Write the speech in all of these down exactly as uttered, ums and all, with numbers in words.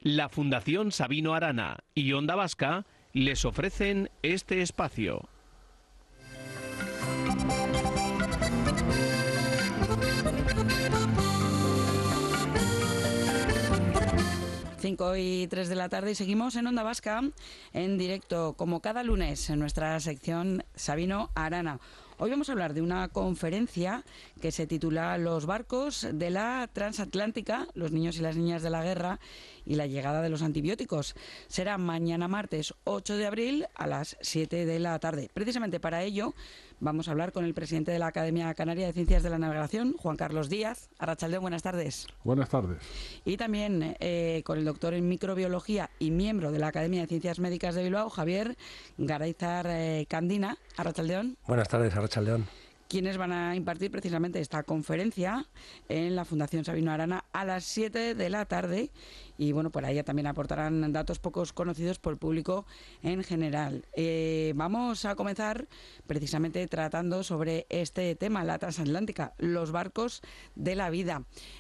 La Fundación Sabino Arana y Onda Vasca les ofrecen este espacio. cinco y tres de la tarde y seguimos en Onda Vasca en directo, como cada lunes, en nuestra sección Sabino Arana. Hoy vamos a hablar de una conferencia que se titula Los barcos de la transatlántica, los niños y las niñas de la guerra y la llegada de los antibióticos. Será mañana martes ocho de abril a las siete de la tarde. Precisamente para ello vamos a hablar con el presidente de la Academia Canaria de Ciencias de la Navegación, Juan Carlos Díaz. Arratsaldeon, buenas tardes. Buenas tardes. Y también eh, con el doctor en microbiología y miembro de la Academia de Ciencias Médicas de Bilbao, Javier Garayzar eh, Candina. Arratsaldeon. Buenas tardes, Arratsaldeon. Quienes van a impartir precisamente esta conferencia en la Fundación Sabino Arana a las siete de la tarde. Y bueno, por ahí también aportarán datos pocos conocidos por el público en general. Eh, vamos a comenzar precisamente tratando sobre este tema, la transatlántica, los barcos de la vida.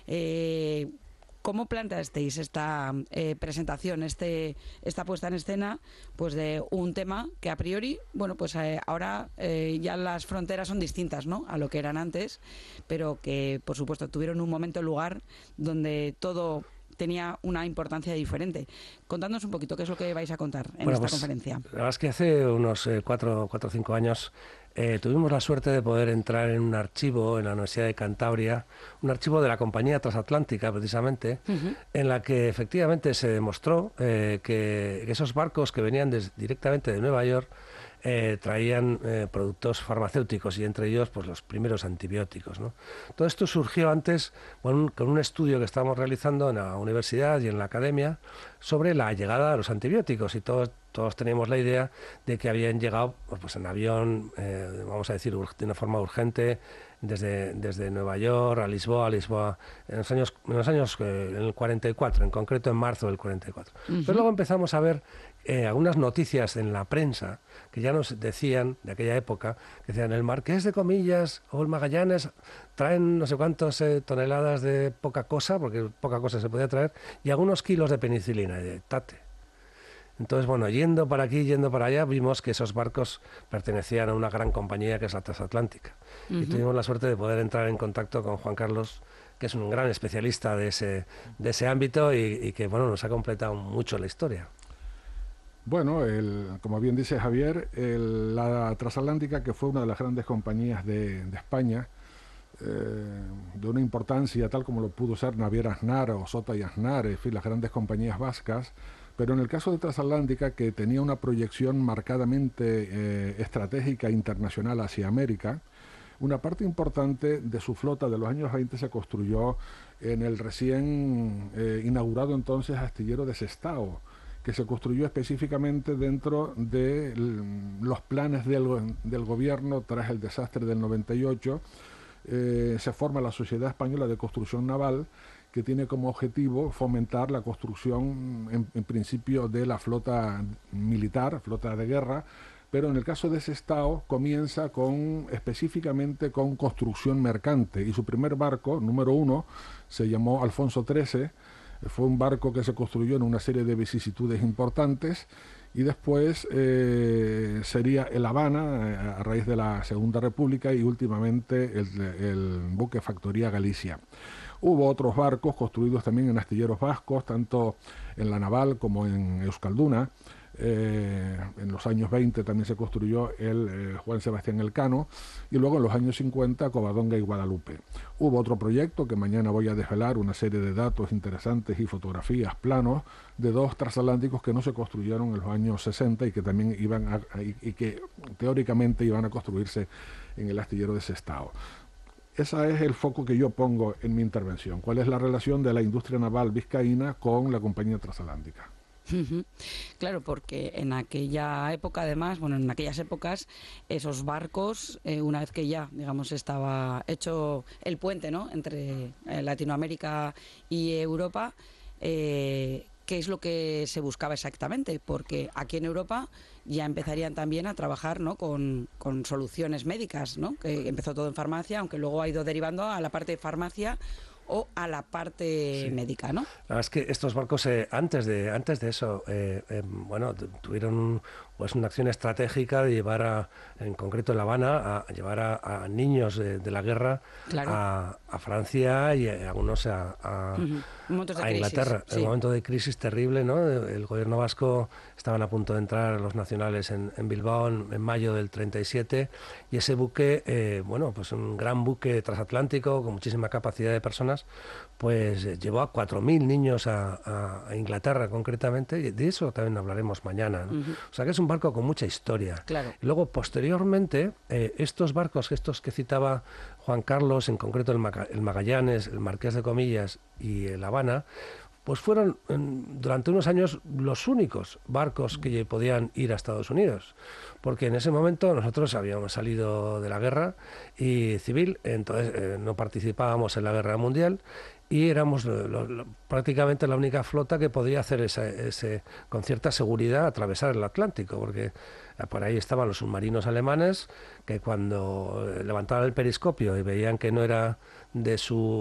Eh, ¿Cómo planteasteis esta eh, presentación, este, esta puesta en escena, pues de un tema que a priori, bueno, pues eh, ahora eh, ya las fronteras son distintas, ¿no?, a lo que eran antes, pero que por supuesto tuvieron un momento, lugar donde todo tenía una importancia diferente. Contadnos un poquito qué es lo que vais a contar en bueno, esta pues, conferencia. La verdad es que hace unos eh, cuatro o cinco años eh, tuvimos la suerte de poder entrar en un archivo en la Universidad de Cantabria, un archivo de la Compañía Transatlántica precisamente, uh-huh. en la que efectivamente se demostró eh, que, que esos barcos que venían des, directamente de Nueva York Eh, traían eh, productos farmacéuticos y entre ellos pues los primeros antibióticos, ¿no? Todo esto surgió antes con un, con un estudio que estábamos realizando en la universidad y en la academia sobre la llegada de los antibióticos y todos, todos teníamos la idea de que habían llegado pues en avión, eh, vamos a decir, de una forma urgente desde, desde Nueva York a Lisboa, a Lisboa en los años, en los años eh, en el cuarenta y cuatro, en concreto en marzo del cuarenta y cuatro. Uh-huh. Pero luego empezamos a ver Eh, algunas noticias en la prensa que ya nos decían, de aquella época, que decían el Marqués de Comillas o el Magallanes traen no sé cuántas eh, toneladas de poca cosa, porque poca cosa se podía traer, y algunos kilos de penicilina, y de tate. Entonces, bueno, yendo para aquí, yendo para allá, vimos que esos barcos pertenecían a una gran compañía que es la Transatlántica. Uh-huh. Y tuvimos la suerte de poder entrar en contacto con Juan Carlos, que es un gran especialista de ese, de ese ámbito y, y que, bueno, nos ha completado mucho la historia. Bueno, el, como bien dice Javier, el, la Transatlántica, que fue una de las grandes compañías de, de España, eh, de una importancia tal como lo pudo ser Naviera Aznar o Sota y Aznar, en fin, las grandes compañías vascas, pero en el caso de Transatlántica, que tenía una proyección marcadamente eh, estratégica internacional hacia América, una parte importante de su flota de los años veinte se construyó en el recién eh, inaugurado entonces astillero de Sestao, que se construyó específicamente dentro de los planes del, del gobierno tras el desastre del noventa y ocho. Eh, se forma la Sociedad Española de Construcción Naval, que tiene como objetivo fomentar la construcción, en, en principio, de la flota militar, flota de guerra, pero en el caso de Sestao comienza con, específicamente con construcción mercante, y su primer barco, número uno, se llamó Alfonso trece. Fue un barco que se construyó en una serie de vicisitudes importantes y después eh, sería el Habana eh, a raíz de la Segunda República y últimamente el, el buque Factoría Galicia. Hubo otros barcos construidos también en astilleros vascos, tanto en la Naval como en Euskalduna. Eh, en los años veinte también se construyó el eh, Juan Sebastián Elcano y luego en los años cincuenta Covadonga y Guadalupe. Hubo otro proyecto que mañana voy a desvelar, una serie de datos interesantes y fotografías, planos de dos transatlánticos que no se construyeron en los años sesenta y que también iban a, y, y que teóricamente iban a construirse en el astillero de Sestao. Ese es el foco que yo pongo en mi intervención. ¿Cuál es la relación de la industria naval vizcaína con la compañía transatlántica? Claro, porque en aquella época, además, bueno, en aquellas épocas, esos barcos, eh, una vez que ya, digamos, estaba hecho el puente, ¿no?, entre eh, Latinoamérica y Europa, eh, ¿qué es lo que se buscaba exactamente? Porque aquí en Europa ya empezarían también a trabajar, ¿no?, con, con soluciones médicas, ¿no?, que empezó todo en farmacia, aunque luego ha ido derivando a la parte de farmacia o a la parte Sí. médica, ¿no? La verdad es que estos barcos, eh, antes de antes de eso, eh, eh, bueno, tu- tuvieron pues una acción estratégica de llevar a, en concreto en La Habana, a llevar a, a niños de, de la guerra Claro. a, a Francia y a, algunos a, a, Ujú. Momentos de a crisis, Inglaterra. En sí. un momento de crisis terrible, ¿no? El gobierno vasco estaban a punto de entrar los nacionales en, en Bilbao en, en mayo del treinta y siete, y ese buque, eh, bueno, pues un gran buque transatlántico con muchísima capacidad de personas, pues eh, llevó a cuatro mil niños a, a- a Inglaterra concretamente, y de eso también hablaremos mañana, ¿no? Ujú. O sea que es un barco con mucha historia. Claro. Y luego, posteriormente, eh, estos barcos, estos que citaba Juan Carlos, en concreto el, Maga- el Magallanes, el Marqués de Comillas y el Habana, pues fueron en- durante unos años los únicos barcos que podían ir a Estados Unidos, porque en ese momento nosotros habíamos salido de la guerra y civil, entonces eh, no participábamos en la guerra mundial y éramos lo- lo- lo- prácticamente la única flota que podía hacer esa- ese, con cierta seguridad atravesar el Atlántico, porque eh, por ahí estaban los submarinos alemanes que cuando eh, levantaban el periscopio y veían que no era de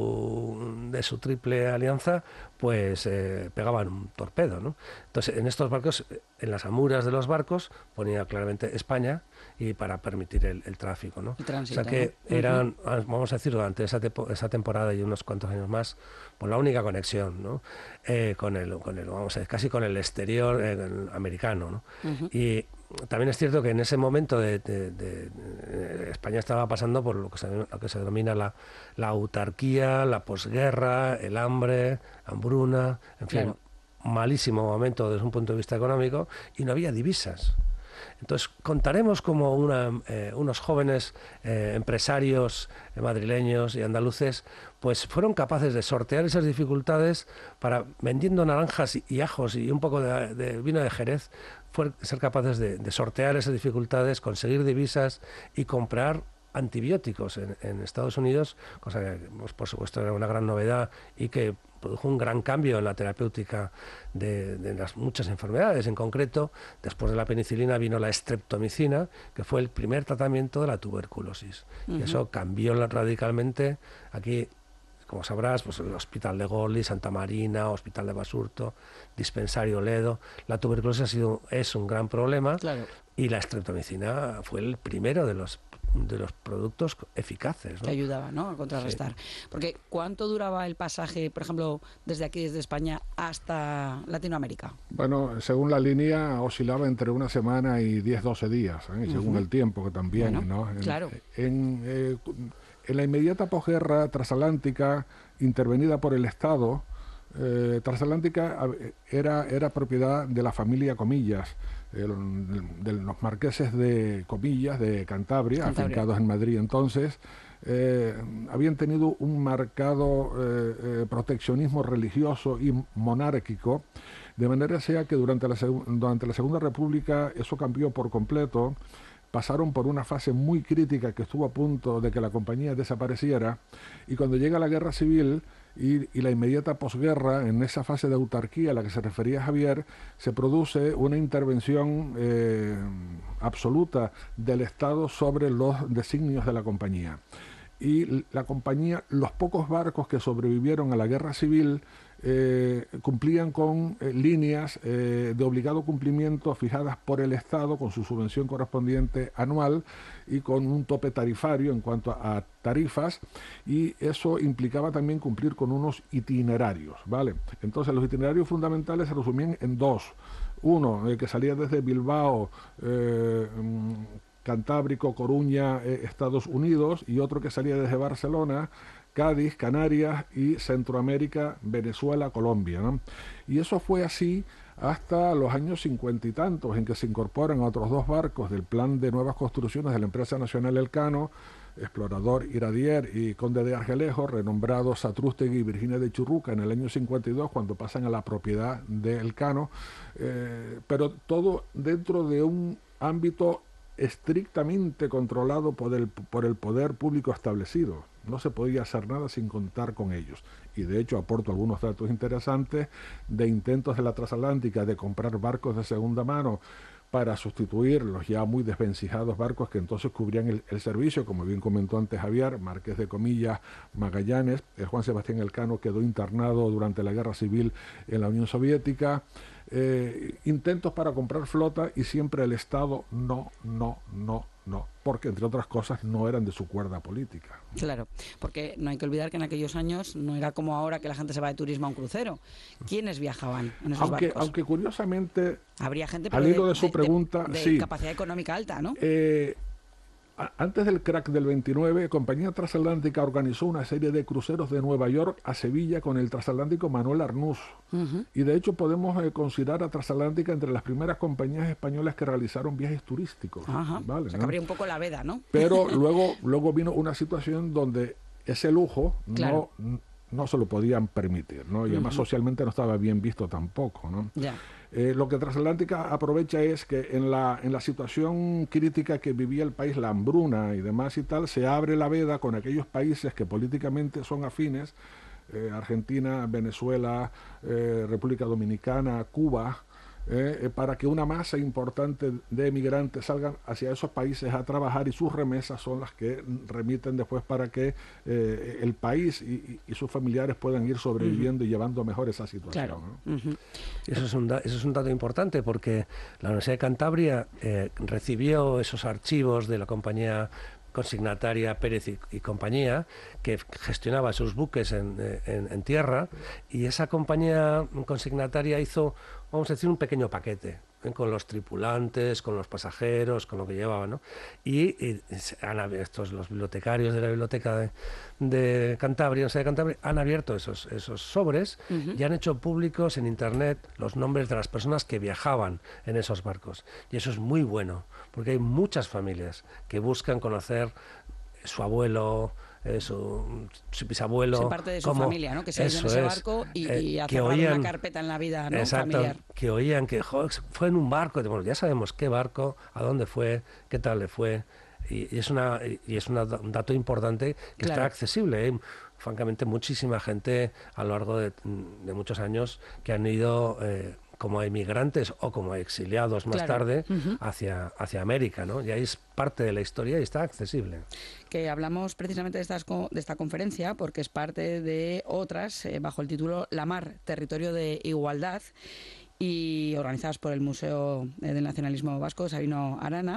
su, de su triple alianza, pues eh, pegaban un torpedo, ¿no? Entonces, en estos barcos, eh, en las amuras de los barcos, ponía claramente España y para permitir el, el tráfico, ¿no? El tránsito, O sea que ¿no? eran, ah, vamos a decir, durante esa, tepo- esa temporada y unos cuantos años más, pues la única conexión, ¿no? Eh, con el, con el, vamos a decir, casi con el exterior eh, el americano, ¿no? Ujú. Y también es cierto que en ese momento de, de- de- de- España estaba pasando por lo que se, lo que se denomina la, la autarquía, la posguerra, el hambre, hambruna, en fin, Claro. malísimo momento desde un punto de vista económico, y no había divisas. Entonces contaremos como una, eh, unos jóvenes eh, empresarios eh, madrileños y andaluces pues fueron capaces de sortear esas dificultades para, vendiendo naranjas y, y ajos y un poco de, de vino de Jerez, fue ser capaces de, de sortear esas dificultades, conseguir divisas y comprar antibióticos en, en Estados Unidos, cosa que pues, por supuesto era una gran novedad y que produjo un gran cambio en la terapéutica de, de las muchas enfermedades. En concreto, después de la penicilina vino la streptomicina, que fue el primer tratamiento de la tuberculosis. Ujú. Y eso cambió la- radicalmente. Aquí, como sabrás, pues el Hospital de Goli, Santa Marina, Hospital de Basurto, Dispensario Ledo. La tuberculosis ha sido, es un gran problema, Claro. y la streptomicina fue el primero de los de los productos eficaces, ¿no? Que ayudaba, ¿no?, a contrarrestar. Porque ¿cuánto duraba el pasaje, por ejemplo, desde aquí, desde España, hasta Latinoamérica? Bueno, según la línea oscilaba entre una semana y diez doce días, ¿eh? Y según Ujú. el tiempo que también, Bueno, ¿no? En, claro. En, eh, en la inmediata posguerra transatlántica, intervenida por el Estado, eh, transatlántica a- era, era propiedad de la familia Comillas, el- de los marqueses de Comillas, de Cantabria, Cantabria. afincados en Madrid entonces. Eh, habían tenido un marcado eh, eh, proteccionismo religioso y monárquico, de manera sea que durante la, segu- durante la Segunda República eso cambió por completo. Pasaron por una fase muy crítica que estuvo a punto de que la compañía desapareciera, y cuando llega la guerra civil y, y la inmediata posguerra, en esa fase de autarquía a la que se refería Javier, se produce una intervención eh, absoluta del Estado sobre los designios de la compañía. Y la compañía, los pocos barcos que sobrevivieron a la guerra civil, eh, cumplían con eh, líneas eh, de obligado cumplimiento fijadas por el Estado con su subvención correspondiente anual y con un tope tarifario en cuanto a, a tarifas, y eso implicaba también cumplir con unos itinerarios, ¿vale? Entonces los itinerarios fundamentales se resumían en dos. Uno, eh, que salía desde Bilbao, eh, mm, Cantábrico, Coruña, eh, Estados Unidos, y otro que salía desde Barcelona, Cádiz, Canarias y Centroamérica, Venezuela, Colombia, ¿no? Y eso fue así hasta los años cincuenta y tantos, en que se incorporan otros dos barcos del plan de nuevas construcciones de la empresa nacional Elcano, Explorador Iradier y Conde de Argelejo, renombrados Satrústegui y Virginia de Churruca en el año cincuenta y dos, cuando pasan a la propiedad de Elcano, eh, pero todo dentro de un ámbito estrictamente controlado por el, por el poder público establecido. No se podía hacer nada sin contar con ellos. Y de hecho aporto algunos datos interesantes de intentos de la transatlántica de comprar barcos de segunda mano para sustituir los ya muy desvencijados barcos que entonces cubrían el, el servicio, como bien comentó antes Javier, Marqués de Comillas, Magallanes. eh, Juan Sebastián Elcano quedó internado durante la Guerra Civil en la Unión Soviética. Eh, intentos para comprar flota y siempre el Estado no, no, no, no, porque entre otras cosas no eran de su cuerda política. Claro, porque no hay que olvidar que en aquellos años no era como ahora que la gente se va de turismo a un crucero. ¿Quiénes viajaban en esos Aunque, barcos? aunque curiosamente, habría gente, al pero hilo de, de su de- pregunta, de, de sí. capacidad económica alta, ¿no? Eh, a- antes del crack del veintinueve, Compañía Transatlántica organizó una serie de cruceros de Nueva York a Sevilla con el transatlántico Manuel Arnús. Ujú. Y de hecho podemos eh, considerar a Transatlántica entre las primeras compañías españolas que realizaron viajes turísticos. Ajá. ¿vale? O sea, que ¿no? abría un poco la veda, ¿no? Pero luego, luego vino una situación donde ese lujo Claro. no, no se lo podían permitir, ¿no? Y además Ujú. socialmente no estaba bien visto tampoco, ¿no? Ya. Eh, lo que Transatlántica aprovecha es que en la, en la situación crítica que vivía el país, la hambruna y demás y tal, se abre la veda con aquellos países que políticamente son afines, eh, Argentina, Venezuela, eh, República Dominicana, Cuba, eh, eh, para que una masa importante de emigrantes salgan hacia esos países a trabajar y sus remesas son las que remiten después para que eh, el país y, y sus familiares puedan ir sobreviviendo uh-huh. y llevando mejor esa situación. Claro. ¿no? Uh-huh. Eso es, un da- eso es un dato importante porque la Universidad de Cantabria eh, recibió esos archivos de la compañía consignataria Pérez y, y compañía, que gestionaba sus buques en, en, en tierra, y esa compañía consignataria hizo, vamos a decir, un pequeño paquete, ¿eh? Con los tripulantes, con los pasajeros, con lo que llevaban, ¿no? Y, y han, estos, los bibliotecarios de la Biblioteca de, de Cantabria, o sea, de Cantabria, han abierto esos, esos sobres uh-huh. y han hecho públicos en Internet los nombres de las personas que viajaban en esos barcos. Y eso es muy bueno, porque hay muchas familias que buscan conocer su abuelo, eh, su, su bisabuelo. Se parte de su como, familia, ¿no? Que se ha ido en ese barco y, eh, y ha cerrado una carpeta en la vida, ¿no? Exacto, familiar. Que oían que jo, fue en un barco, bueno, ya sabemos qué barco, a dónde fue, qué tal le fue. Y, y es una y es una, un dato importante que claro. está accesible. ¿eh? Francamente, muchísima gente a lo largo de, de muchos años que han ido... Eh, como emigrantes o como exiliados más claro. tarde uh-huh. hacia, hacia América, ¿no? Y ahí es parte de la historia y está accesible. Que hablamos precisamente de, estas, de esta conferencia porque es parte de otras eh, bajo el título La Mar, Territorio de Igualdad, y organizadas por el Museo del Nacionalismo Vasco, Sabino Arana,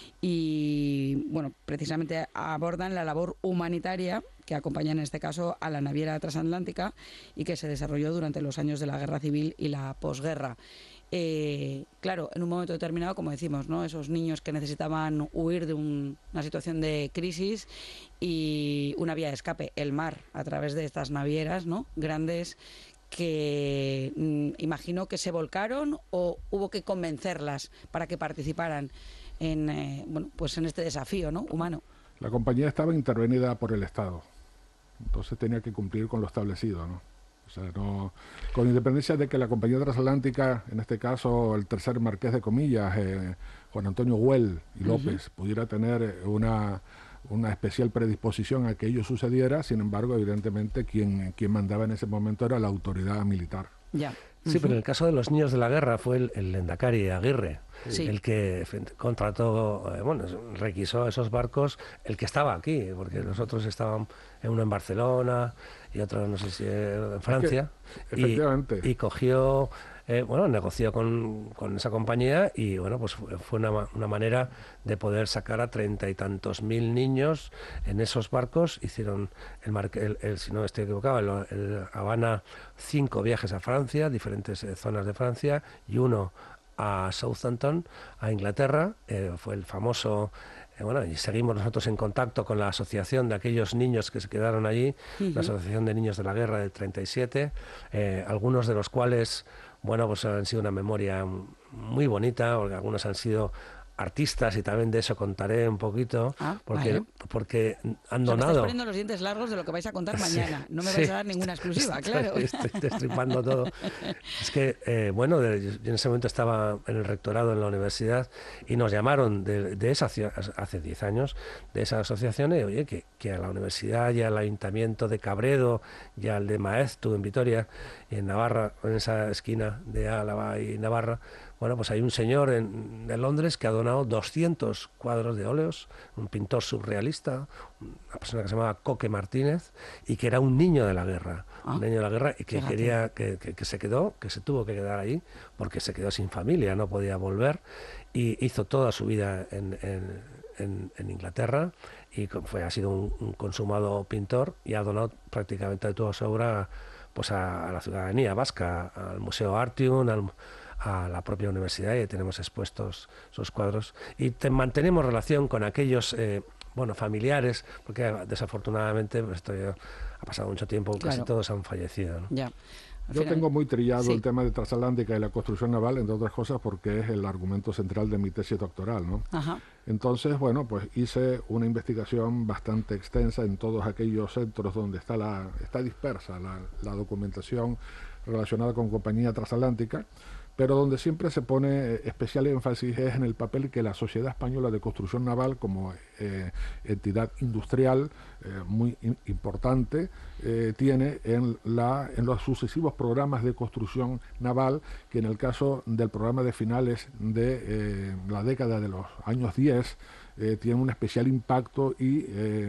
y bueno, precisamente abordan la labor humanitaria que acompaña en este caso a la naviera transatlántica y que se desarrolló durante los años de la Guerra Civil y la posguerra. Eh, claro, en un momento determinado, como decimos, ¿no? Esos niños que necesitaban huir de un, una situación de crisis y una vía de escape, el mar, a través de estas navieras, ¿no? Grandes, que mmm, imagino que se volcaron o hubo que convencerlas para que participaran en, eh, bueno, pues en este desafío, ¿no? humano. La compañía estaba intervenida por el Estado, entonces tenía que cumplir con lo establecido, ¿no? O sea, no, con independencia de que la compañía transatlántica, en este caso el tercer marqués de Comillas, eh, Juan Antonio Güell y López, uh-huh. pudiera tener una, una especial predisposición a que ello sucediera, sin embargo, evidentemente, quien, quien mandaba en ese momento era la autoridad militar. Ya. Sí, uh-huh. pero en el caso de los niños de la guerra fue el, el Lendakari Aguirre, sí. el que contrató, eh, bueno, requisó esos barcos, el que estaba aquí, porque los otros estaban en uno en Barcelona y otro, no sé si en Francia, es que, efectivamente. Y, y cogió, eh, bueno, negoció con, con esa compañía y, bueno, pues fue, fue una, una manera de poder sacar a treinta y tantos mil niños en esos barcos. Hicieron, el, marque, el, el si no estoy equivocado, el, el Habana, cinco viajes a Francia, diferentes eh, zonas de Francia, y uno a Southampton, a Inglaterra. Eh, fue el famoso... Eh, bueno, y seguimos nosotros en contacto con la asociación de aquellos niños que se quedaron allí, uh-huh. la Asociación de Niños de la Guerra del treinta y siete, eh, algunos de los cuales, bueno, pues han sido una memoria muy bonita, porque algunos han sido artistas y también de eso contaré un poquito, ah, porque vale. porque han O sea, me donado... estáis poniendo los dientes largos de lo que vais a contar mañana. No me vais Sí. a dar ninguna exclusiva, Estoy- claro. Estoy destripando todo. Es que, eh, bueno, de- yo en ese momento estaba en el rectorado en la universidad y nos llamaron de, de esa, aso- hace diez años, de esa asociación, y oye, que, que a la universidad y al ayuntamiento de Cabredo y al de Maeztu en Vitoria y en Navarra, en esa esquina de Álava y Navarra, bueno, pues hay un señor en, en Londres que ha donado doscientos cuadros de óleos, un pintor surrealista, una persona que se llamaba Coque Martínez, y que era un niño de la guerra, Ah, un niño de la guerra, y que fíjate. quería, que, que- que se quedó, que se tuvo que quedar ahí, porque se quedó sin familia, no podía volver, y hizo toda su vida en, en- en- en Inglaterra, y co- fue, ha sido un, un consumado pintor, y ha donado prácticamente toda su obra pues a, a la ciudadanía vasca, al Museo Artium, al a la propia universidad, y tenemos expuestos sus cuadros y te, mantenemos relación con aquellos eh, bueno, familiares, porque desafortunadamente pues, esto ya ha pasado mucho tiempo, Claro. casi todos han fallecido, ¿no? Ya. Al Yo final- tengo muy trillado Sí. el tema de transatlántica y la construcción naval, entre otras cosas, porque es el argumento central de mi tesis doctoral, ¿no? Ajá. Entonces, bueno, pues hice una investigación bastante extensa en todos aquellos centros donde está la está dispersa la, la documentación relacionada con compañía transatlántica, pero donde siempre se pone especial énfasis es en el papel que la Sociedad Española de Construcción Naval, como eh, entidad industrial eh, muy in- importante, eh, tiene en, la, en los sucesivos programas de construcción naval, que en el caso del programa de finales de eh, la década de los años diez, eh, tiene un especial impacto y eh,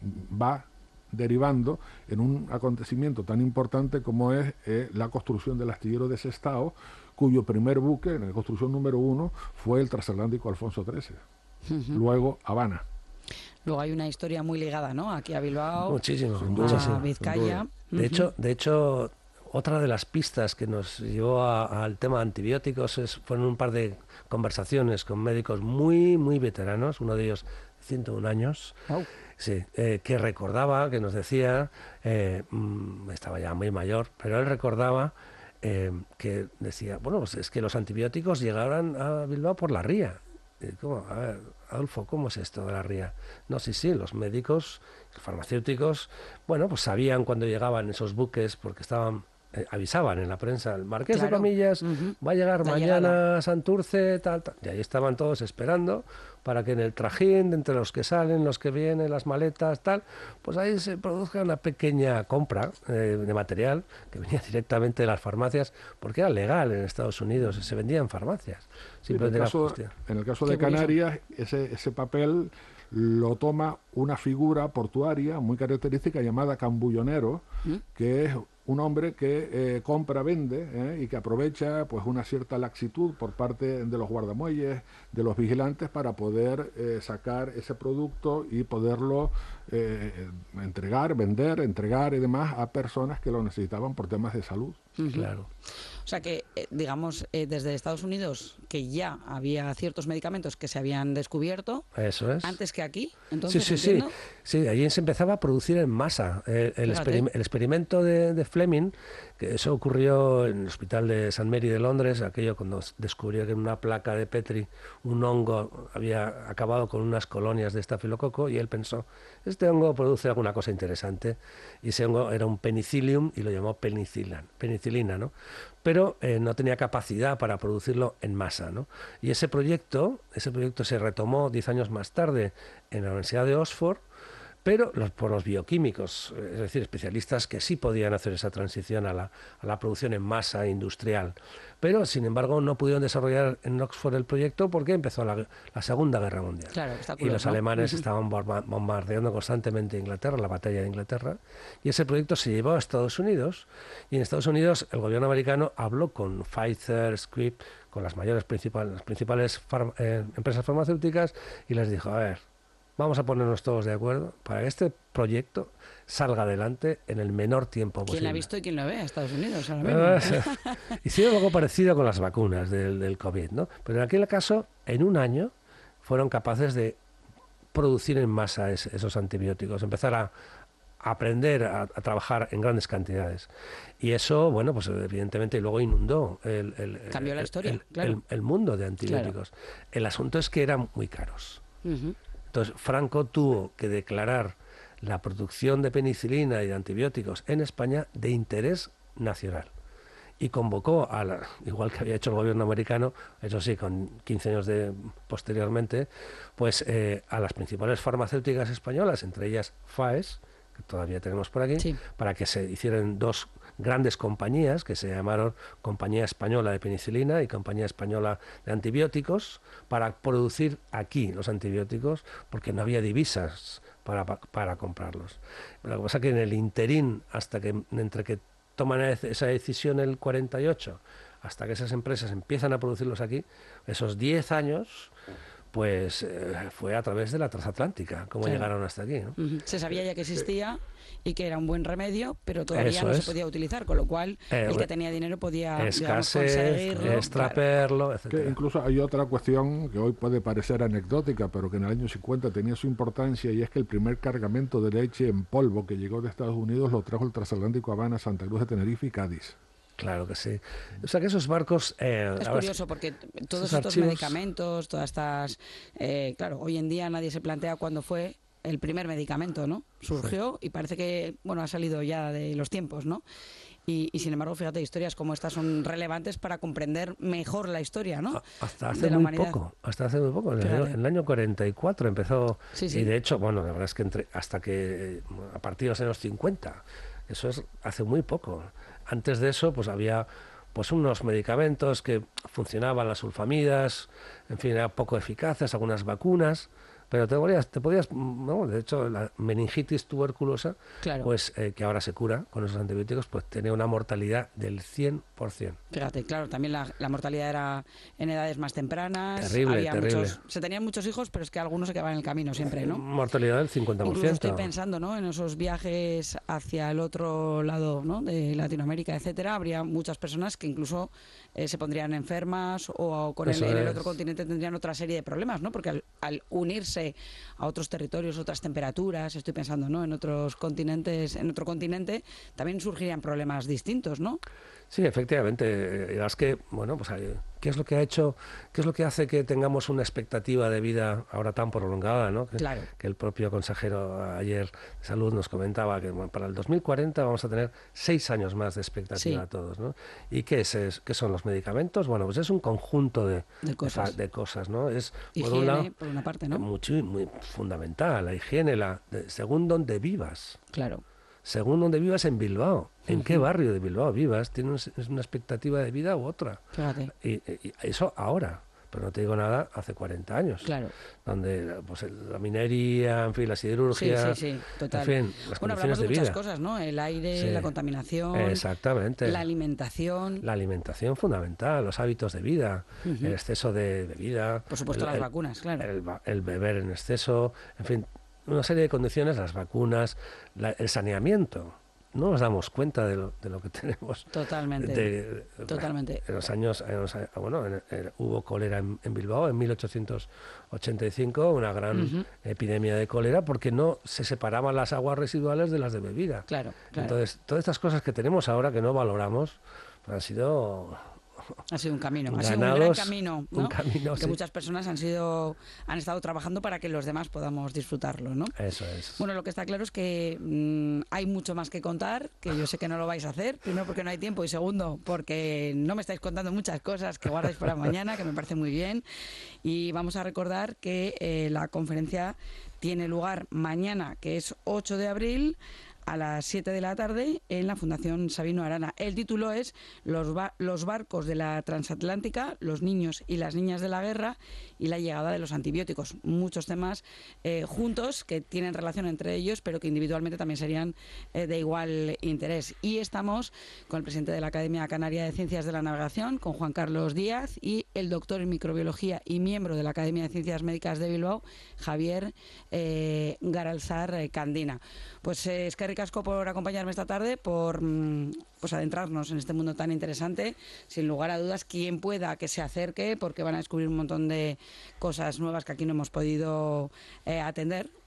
va derivando en un acontecimiento tan importante como es eh, la construcción del astillero de Sestao, cuyo primer buque, en la construcción número uno, fue el transatlántico Alfonso trece. Ujú. Luego Habana. Luego hay una historia muy ligada, ¿no? Aquí a Bilbao, Muchísimo, Sin a duda, muchísimo. sin Vizcaya. duda. De Ujú. hecho, de hecho, otra de las pistas que nos llevó a- al tema de antibióticos es, fueron un par de conversaciones con médicos muy, muy veteranos, uno de ellos ciento uno años, Guau. sí, eh, que recordaba, que nos decía, eh, mm, estaba ya muy mayor, pero él recordaba eh, que decía, bueno, pues es que los antibióticos llegaron a Bilbao por la ría. Eh, ¿Cómo? A ver, Adolfo, ¿cómo es esto de la ría? No, sí, sí, los médicos, los farmacéuticos, bueno, pues sabían cuando llegaban esos buques porque estaban, eh, avisaban en la prensa, el Marqués Claro. de Comillas Ujú. va a llegar La mañana llegada. a Santurce, tal, tal. Y ahí estaban todos esperando para que en el trajín, de entre los que salen, los que vienen, las maletas, tal, pues ahí se produzca una pequeña compra eh, de material que venía directamente de las farmacias, porque era legal en Estados Unidos, se vendía en farmacias. En el Simplemente era caso, cuestión. en el caso Qué de curioso. Canarias, ese, ese papel lo toma una figura portuaria muy característica llamada cambullonero, ¿Mm? que es un hombre que eh, compra, vende eh, y que aprovecha pues una cierta laxitud por parte de los guardamuelles, de los vigilantes, para poder eh, sacar ese producto y poderlo eh, entregar, vender, entregar y demás a personas que lo necesitaban por temas de salud. Ujú. Claro. O sea que, eh, digamos, eh, desde Estados Unidos, que ya había ciertos medicamentos que se habían descubierto Eso es. antes que aquí, Sí, entonces sí, sí. entiendo. Sí, allí se empezaba a producir en masa. El, el, Fíjate. experim- el experimento de, de Fleming, que eso ocurrió en el hospital de Saint Mary de Londres, aquello cuando s- descubrió que en una placa de Petri un hongo había acabado con unas colonias de estafilococo, y él pensó, este hongo produce alguna cosa interesante, y ese hongo era un penicillium y lo llamó penicilina, penicilina, ¿no? Pero eh, no tenía capacidad para producirlo en masa, ¿no? Y ese proyecto, ese proyecto se retomó diez años más tarde en la Universidad de Oxford, pero los, por los bioquímicos, es decir, especialistas que sí podían hacer esa transición a la, a la producción en masa industrial. Pero, sin embargo, no pudieron desarrollar en Oxford el proyecto porque empezó la, la Segunda Guerra Mundial. Claro, Y obstáculos, los ¿no? alemanes Ujú. estaban bomba- bombardeando constantemente Inglaterra, la batalla de Inglaterra, y ese proyecto se llevó a Estados Unidos, y en Estados Unidos el gobierno americano habló con Pfizer, Scripps, con las mayores principales, las principales far- eh, empresas farmacéuticas, y les dijo, a ver, vamos a ponernos todos de acuerdo para que este proyecto salga adelante en el menor tiempo posible. ¿Quién la ha visto y quién lo ve? A Estados Unidos ahora mismo. Ah, sí. Hicieron algo parecido con las vacunas del, del COVID, ¿no? Pero en aquel caso, en un año, fueron capaces de producir en masa es- esos antibióticos, empezar a aprender a, a trabajar en grandes cantidades. Y eso, bueno, pues evidentemente luego inundó el, el- Cambió la el- historia, el- claro. el- el mundo de antibióticos. El asunto es que eran muy caros. Ujú. Entonces, Franco tuvo que declarar la producción de penicilina y de antibióticos en España de interés nacional. Y convocó, a la, igual que había hecho el gobierno americano, eso sí, con quince años de, posteriormente, pues eh, a las principales farmacéuticas españolas, entre ellas Faes, que todavía tenemos por aquí, sí. para que se hicieran dos grandes compañías que se llamaron Compañía Española de Penicilina y Compañía Española de Antibióticos, para producir aquí los antibióticos, porque no había divisas para, para comprarlos. Lo que pasa es que en el interín, hasta que entre que toman esa decisión el cuarenta y ocho, hasta que esas empresas empiezan a producirlos aquí, esos diez años... pues eh, fue a través de la transatlántica, como claro. llegaron hasta aquí, ¿no? Uh-huh. Se sabía ya que existía y que era un buen remedio, pero todavía Eso no es. se podía utilizar, con lo cual eh, el que tenía dinero podía digamos, conseguirlo. Extraperlo, claro. etcétera. Que incluso hay otra cuestión que hoy puede parecer anecdótica, pero que en el año cincuenta tenía su importancia, y es que el primer cargamento de leche en polvo que llegó de Estados Unidos lo trajo el transatlántico Habana, Santa Cruz de Tenerife y Cádiz. Claro que sí. O sea que esos barcos... Eh, es curioso porque todos estos archivos... medicamentos, todas estas... Eh, claro, hoy en día nadie se plantea cuándo fue el primer medicamento, ¿no? Surgió sí. y parece que, bueno, ha salido ya de los tiempos, ¿no? Y, y sin embargo, fíjate, historias como estas son relevantes para comprender mejor la historia, ¿no? Hasta hace muy poco, hasta hace muy poco. En el, en el año cuarenta y cuatro empezó... Sí, sí. Y de hecho, bueno, la verdad es que entre, hasta que a partir de los años cincuenta, eso es hace muy poco. Antes de eso, pues había pues unos medicamentos que funcionaban, las sulfamidas, en fin, eran poco eficaces, algunas vacunas, pero te podías, te podías no, de hecho, la meningitis tuberculosa, claro. pues eh, que ahora se cura con esos antibióticos, pues tenía una mortalidad del cien por ciento. Fíjate, claro, también la, la mortalidad era en edades más tempranas. Terrible, había terrible. Muchos, se tenían muchos hijos, pero es que algunos se quedaban en el camino siempre, ¿no? Mortalidad del cincuenta por ciento. Incluso estoy pensando, ¿no? En esos viajes hacia el otro lado, ¿no? De Latinoamérica, etcétera, habría muchas personas que incluso eh, se pondrían enfermas o, o con el, en el otro continente tendrían otra serie de problemas, ¿no? Porque al, al unirse a otros territorios, otras temperaturas, estoy pensando, ¿no? En otros continentes, en otro continente también surgirían problemas distintos, ¿no? Sí, efectivamente. Es que, bueno, pues ¿qué es lo que ha hecho, qué es lo que hace que tengamos una expectativa de vida ahora tan prolongada, ¿no? Que, claro. que el propio consejero ayer de Salud nos comentaba que bueno, para el dos mil cuarenta vamos a tener seis años más de expectativa sí. todos, ¿no? ¿Y qué es, es qué son los medicamentos? Bueno, pues es un conjunto de, de cosas, de, de cosas, ¿no? Es higiene, por un lado, por una parte, ¿no? Muy, muy fundamental, la higiene, la de, según donde vivas. Claro. Según donde vivas en Bilbao, en uh-huh. qué barrio de Bilbao vivas, tienes una expectativa de vida u otra. Fíjate. Y, y eso ahora, pero no te digo nada hace cuarenta años. Claro. Donde pues, la minería, en fin, la siderurgia, sí, sí, sí, total. En fin, las bueno, condiciones hablamos de, de muchas vida. cosas, ¿no? El aire, sí. la contaminación. Exactamente. La alimentación. La alimentación fundamental, los hábitos de vida, uh-huh. el exceso de bebida. Por supuesto, el, las el, vacunas, claro. El, el beber en exceso, en fin, una serie de condiciones, las vacunas, la, el saneamiento. No nos damos cuenta de lo, de lo que tenemos. Totalmente. De, Totalmente. En los años, en los, bueno, en, en, hubo cólera en, en Bilbao en mil ochocientos ochenta y cinco, una gran uh-huh. epidemia de cólera, porque no se separaban las aguas residuales de las de bebida. Claro, claro. Entonces, todas estas cosas que tenemos ahora que no valoramos, pues han sido... Ha sido un camino, ha Ganados, sido un gran camino, ¿no? Un camino, que sí. muchas personas han sido, han estado trabajando para que los demás podamos disfrutarlo, ¿no? Eso es. Bueno, lo que está claro es que mmm, hay mucho más que contar, que yo sé que no lo vais a hacer, primero porque no hay tiempo y segundo porque no me estáis contando muchas cosas que guardáis para mañana, que me parece muy bien. Y vamos a recordar que eh, la conferencia tiene lugar mañana, que es ocho de abril, a las siete de la tarde en la Fundación Sabino Arana. El título es los, ba- los barcos de la transatlántica, los niños y las niñas de la guerra y la llegada de los antibióticos. Muchos temas eh, juntos que tienen relación entre ellos, pero que individualmente también serían eh, de igual interés. Y estamos con el presidente de la Academia Canaria de Ciencias de la Navegación, con Juan Carlos Díaz, y el doctor en microbiología y miembro de la Academia de Ciencias Médicas de Bilbao, Javier eh, Garalzar eh, Candina. Pues eh, es que Casco por acompañarme esta tarde, por pues adentrarnos en este mundo tan interesante. Sin lugar a dudas, quien pueda que se acerque, porque van a descubrir un montón de cosas nuevas que aquí no hemos podido eh, atender,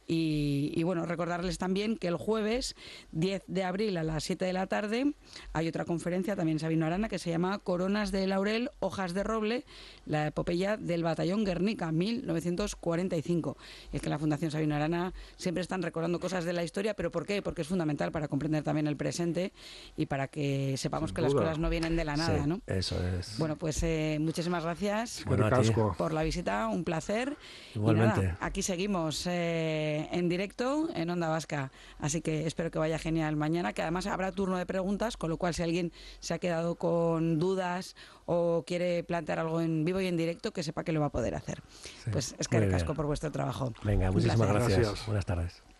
Y, y bueno, recordarles también que el jueves diez de abril a las siete de la tarde hay otra conferencia también en Sabino Arana que se llama Coronas de laurel, hojas de roble, la epopeya del batallón Guernica, mil novecientos cuarenta y cinco. Y es que en la Fundación Sabino Arana siempre están recordando cosas de la historia, pero ¿por qué? Porque es fundamental para comprender también el presente y para que sepamos Sin que duda. las cosas no vienen de la nada, Sí, ¿no? eso es. Bueno, pues eh, muchísimas gracias Bueno, a ti. Casco. por la visita, un placer. Igualmente. Y nada, aquí seguimos eh, en directo en Onda Vasca, así que espero que vaya genial mañana, que además habrá turno de preguntas, con lo cual si alguien se ha quedado con dudas o quiere plantear algo en vivo y en directo, que sepa que lo va a poder hacer. Sí, Pues es muy que bien. recasco por vuestro trabajo. Venga, Un muchísimas placer. gracias. Gracias. Buenas tardes.